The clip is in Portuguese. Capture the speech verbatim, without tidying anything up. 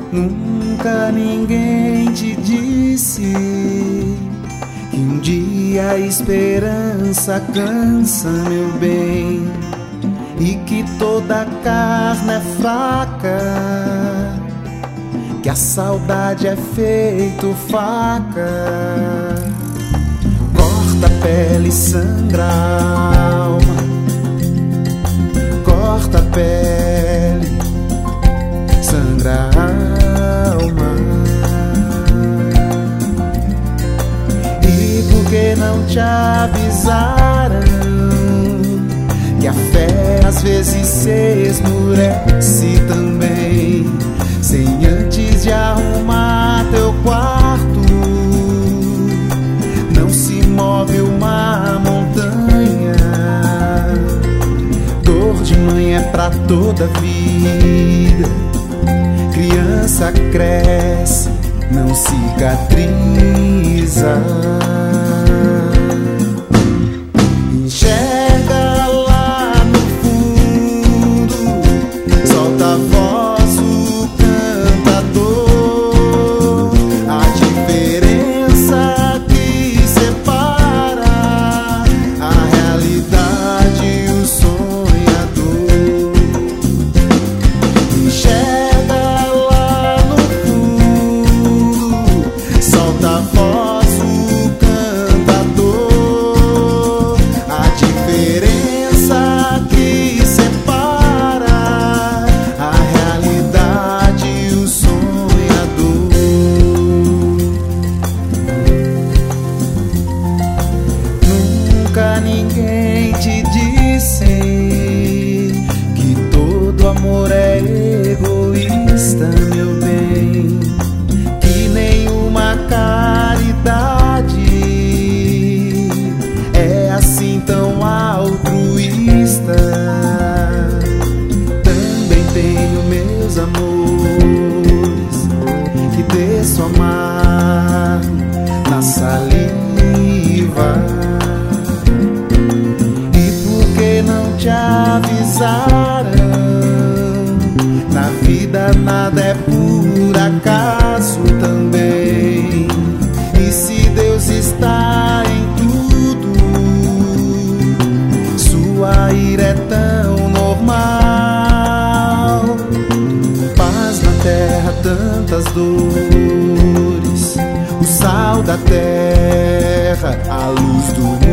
Nunca ninguém te disse que um dia a esperança cansa, meu bem, e que toda carne é fraca, que a saudade é feito faca. Corta a pele e sangra a alma, corta a pele, sangra a alma. E por que não te avisaram que a fé às vezes se esmurece também, sem antes de arrumar teu quarto? Não se move uma montanha, dor de mãe é pra toda a vida. Criança cresce, não cicatriza. Enxerga lá no fundo, solta a voz o cantador. A diferença que separa a realidade e o sonhador. Enxerga lá no fundo, solta a voz o cantador. A diferença que separa a realidade e o sonhador. Nunca ninguém te disse que todo amor é egoísta, meu bem, que nenhuma caridade é assim tão altruísta. Também tenho meus amores que desço amar na saliva. E por que não te avisaram? Na vida nada é por acaso também. E se Deus está em tudo, sua ira é tão normal. Paz na terra, tantas dores, o sal da terra, a luz do